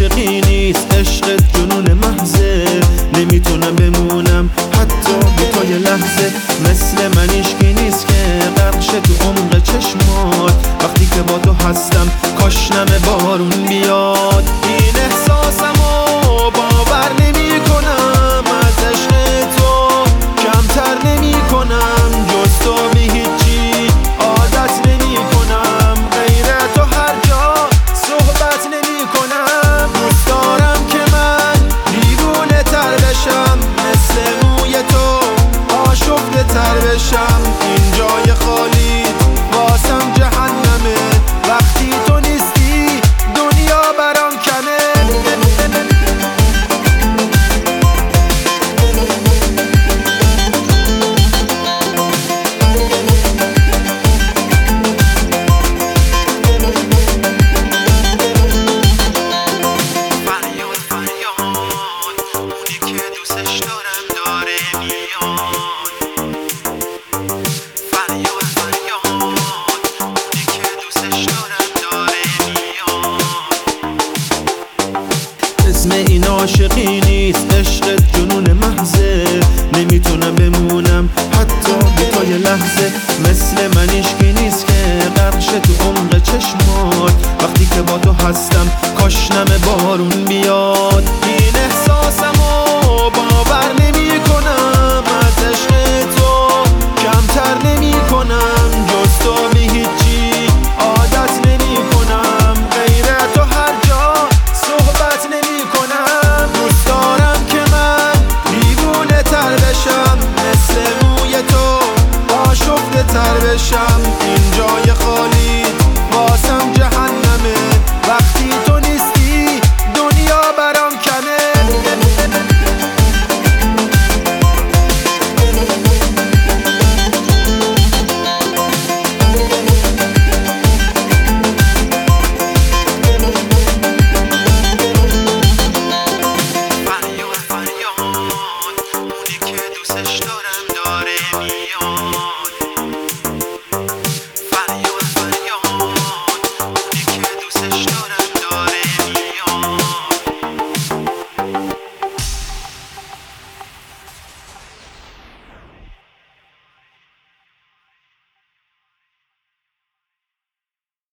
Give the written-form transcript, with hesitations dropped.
عاشقی نیست، عشقت جنون محضه. نمیتونم بمونم حتی بی تو یه لحظه. مثل من هیچکی نیست که غرق شه تو عمق چشمات. وقتی که با تو هستم کاش نمه بارون بیاد. این احساسمو باور نمی کنم، از عشق تو کمتر نمی کنم. جز تو به هیچی عادت نمی کنم، غیر تو هر جا صحبت نمی کنم. دوست دارم که من دیوونه تر بشم، مثل موی تو آشفته تر بشم. این جای خالی واسم جهنمه، وقتی تو نیستی دنیا برام کمه. اسم این عاشقی نیست، عشقت جنون محضه. نمیتونم بمونم حتی بی تو یه لحظه. مثل من هیچکی نیست که غرق شه تو عمق چشمات. وقتی که با تو هستم کاش نمه بارون بیاد. این احساسمو باور